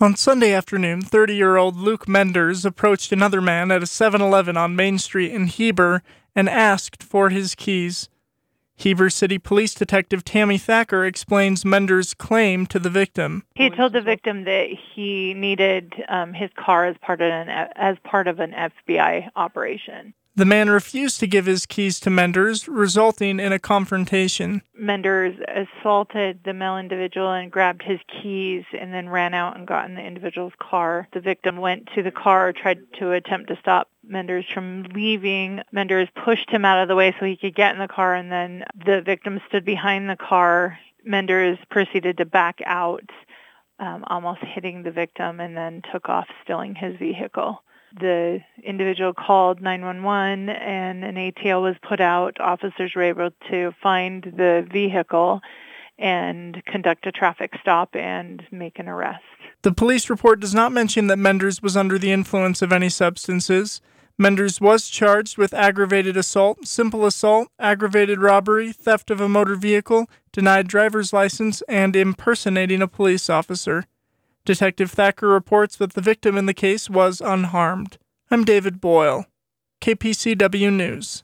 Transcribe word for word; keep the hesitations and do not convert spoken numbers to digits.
On Sunday afternoon, thirty-year-old Luke Menders approached another man at a seven eleven on Main Street in Heber and asked for his keys. Heber City Police Detective Tammy Thacker explains Menders' claim to the victim. He told the victim that he needed um, his car as part of an as part of an F B I operation. The man refused to give his keys to Menders, resulting in a confrontation. Menders assaulted the male individual and grabbed his keys and then ran out and got in the individual's car. The victim went to the car, tried to attempt to stop Menders from leaving. Menders pushed him out of the way so he could get in the car, and then the victim stood behind the car. Menders proceeded to back out, um, almost hitting the victim, and then took off stealing his vehicle. The individual called nine one one and an A T O was put out. Officers were able to find the vehicle and conduct a traffic stop and make an arrest. The police report does not mention that Menders was under the influence of any substances. Menders was charged with aggravated assault, simple assault, aggravated robbery, theft of a motor vehicle, denied driver's license, and impersonating a police officer. Detective Thacker reports that the victim in the case was unharmed. I'm David Boyle, K P C W News.